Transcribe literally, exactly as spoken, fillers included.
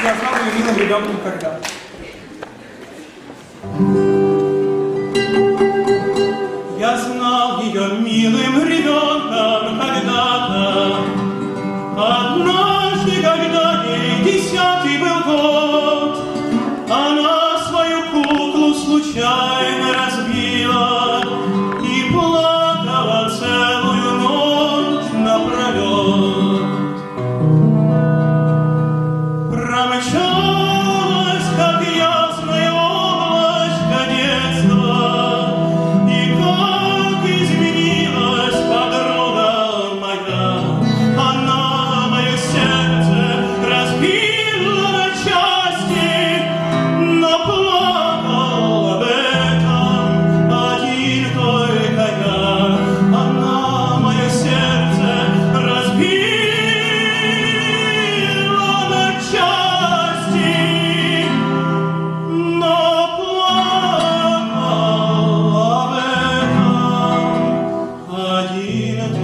назвал ее милым ребенком когда. Я знал ее милым ребенком когда-то, однажды, когда ей десятый был год, она свою куклу случайно разбила и плакала целую ночь напролет. Промчалась, как ясное облачко детства, и как изменилась подруга моя. Она мое сердце разбила на части, но плакал об этом один только я. Она мое сердце разбила на части, но плакал об этом один